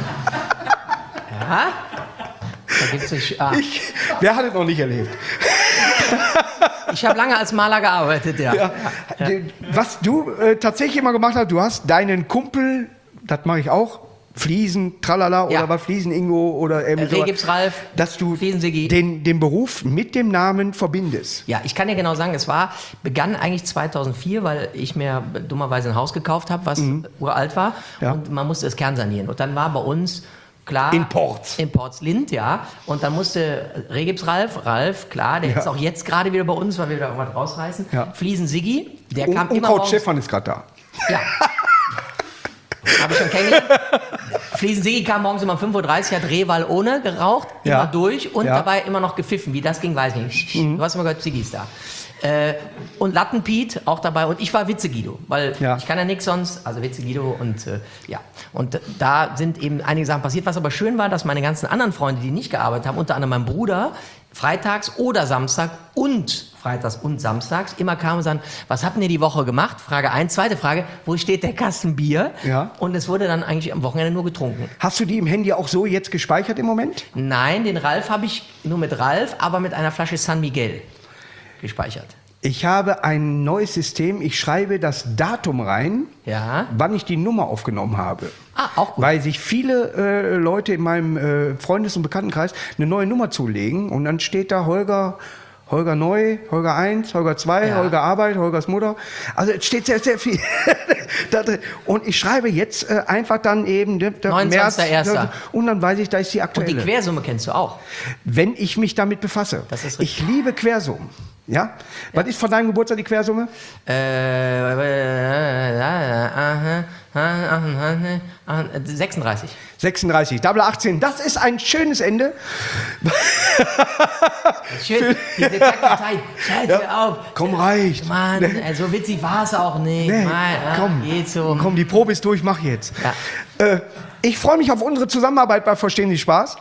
Ja. Da gibt's nicht, Wer hat es noch nicht erlebt? Ich habe lange als Maler gearbeitet, ja. Was du tatsächlich immer gemacht hast, du hast deinen Kumpel, das mache ich auch, Fliesen, Tralala oder was, Fliesen Ingo oder Regips Ralf, dass du den Beruf mit dem Namen verbindest. Ja, ich kann dir genau sagen, begann eigentlich 2004, weil ich mir dummerweise ein Haus gekauft habe, was uralt war und man musste es kernsanieren. Und dann war bei uns klar. In Portslind, ja. Und dann musste Regips Ralf, klar, der ist auch jetzt gerade wieder bei uns, weil wir wieder irgendwas rausreißen. Ja. Fliesen Siggi, der kam immer morgens. Stefan ist gerade da. Ja. Habe ich schon kennengelernt. Fliesen Siggi kam morgens immer um 5:30 Uhr, hat Rehwall ohne geraucht, immer durch und dabei immer noch gepfiffen. Wie das ging, weiß ich nicht. Du hast immer gehört, Siggi ist da. Und Lattenpiet auch dabei und ich war Witze-Guido, weil ich kann ja nichts sonst, also Witze-Guido und und da sind eben einige Sachen passiert, was aber schön war, dass meine ganzen anderen Freunde, die nicht gearbeitet haben, unter anderem mein Bruder, freitags oder Samstag und freitags und samstags immer kamen und sagen, was habt ihr die Woche gemacht? Frage 1. Zweite Frage, wo steht der Kasten Bier? Ja. Und es wurde dann eigentlich am Wochenende nur getrunken. Hast du die im Handy auch so jetzt gespeichert im Moment? Nein, den Ralf habe ich nur mit Ralf, aber mit einer Flasche San Miguel gespeichert. Ich habe ein neues System. Ich schreibe das Datum rein, wann ich die Nummer aufgenommen habe. Ah, auch gut. Weil sich viele Leute in meinem Freundes- und Bekanntenkreis eine neue Nummer zulegen. Und dann steht da Holger Neu, Holger 1, Holger 2, Holger Arbeit, Holgers Mutter. Also es steht sehr, sehr viel da drin. Und ich schreibe jetzt einfach dann eben 29.01. Und dann weiß ich, da ist die aktuelle. Und die Quersumme kennst du auch. Wenn ich mich damit befasse. Das ist ich liebe Quersummen. Ja? Was ist von deinem Geburtstag die Quersumme? 36. 36, Double 18. Das ist ein schönes Ende. Schön, diese Zeit. Scheiße auf. Komm, reicht. Mann, so witzig war es auch nicht. Nee, Mann, geht so. komm, die Probe ist durch, mach jetzt. Ja. Ich freue mich auf unsere Zusammenarbeit bei Verstehen Sie Spaß.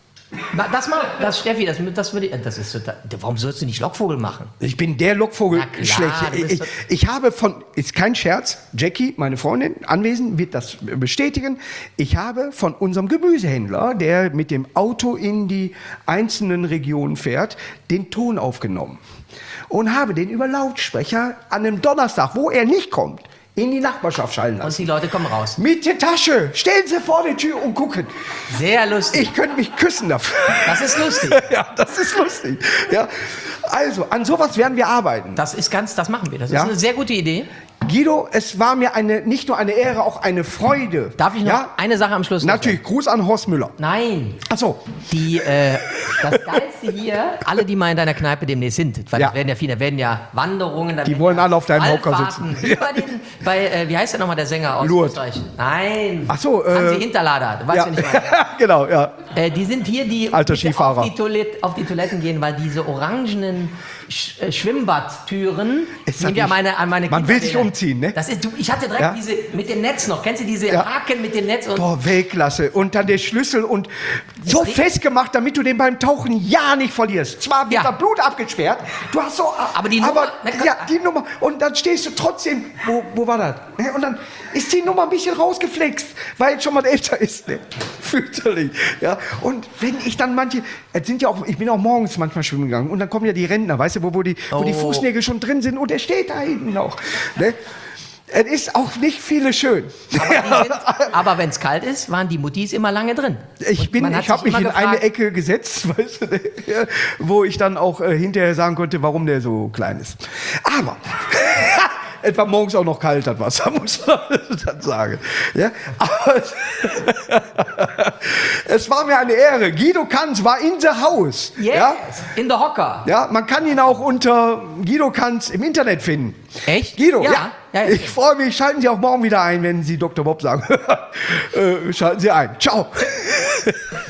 Steffi, das würde ich, das ist total, warum sollst du nicht Lockvogel machen? Ich bin der Lockvogel Na klar, schlecht. Ich habe ist kein Scherz, Jackie, meine Freundin, anwesend, wird das bestätigen. Ich habe von unserem Gemüsehändler, der mit dem Auto in die einzelnen Regionen fährt, den Ton aufgenommen. Und habe den über Lautsprecher an einem Donnerstag, wo er nicht kommt, in die Nachbarschaft schallen lassen. Und die Leute kommen raus. Mit der Tasche. Stellen Sie vor die Tür und gucken. Sehr lustig. Ich könnte mich küssen dafür. Das ist lustig. Ja, das ist lustig. Ja. Also, an sowas werden wir arbeiten. Das machen wir. Das ist eine sehr gute Idee. Guido, es war mir nicht nur eine Ehre, auch eine Freude. Darf ich noch eine Sache am Schluss Natürlich, Gruß an Horst Müller. Nein. Ach so. Das Geilste hier, alle, die mal in deiner Kneipe demnächst sind, weil da werden ja Wanderungen. Die wollen alle auf deinem Hocker sitzen. Wie wie heißt der nochmal der Sänger aus Lourdes. Österreich? Nein. Ach so. Hansi Hinterlader, du weißt, wen ich meine. Genau, ja. Die sind hier, die Alter Skifahrer. auf die Toiletten gehen, weil diese orangenen Schwimmbadtüren sind ja an meine Man will sich umziehen, ne? Ich hatte direkt diese mit dem Netz noch. Kennst du diese Haken mit dem Netz? Boah, Weltklasse. Und dann der Schlüssel und so festgemacht, damit du den beim Tauchen ja nicht verlierst. Zwar wird das Blut abgesperrt, du hast so... Aber die Nummer... die Nummer. Und dann stehst du trotzdem... Wo war das? Und dann ist die Nummer ein bisschen rausgeflext, weil schon mal älter ist. Ne? Fürchterlich. Ja? Und wenn ich dann ich bin auch morgens manchmal schwimmen gegangen und dann kommen ja die Rentner, weißt du, wo die Fußnägel schon drin sind und der steht da hinten noch. Ne? Es ist auch nicht viele schön. Aber wenn es kalt ist, waren die Muttis immer lange drin. Ich habe mich in eine Ecke gesetzt, weißt du, wo ich dann auch hinterher sagen konnte, warum der so klein ist. Aber es war morgens auch noch kalt, das Wasser, muss man dann sagen. Ja? Aber es war mir eine Ehre. Guido Kanz war in the house. Yes, ja? In the hocker. Ja, man kann ihn auch unter Guido Kanz im Internet finden. Echt? Guido, ja. Ich freue mich. Schalten Sie auch morgen wieder ein, wenn Sie Dr. Bob sagen. Schalten Sie ein. Ciao.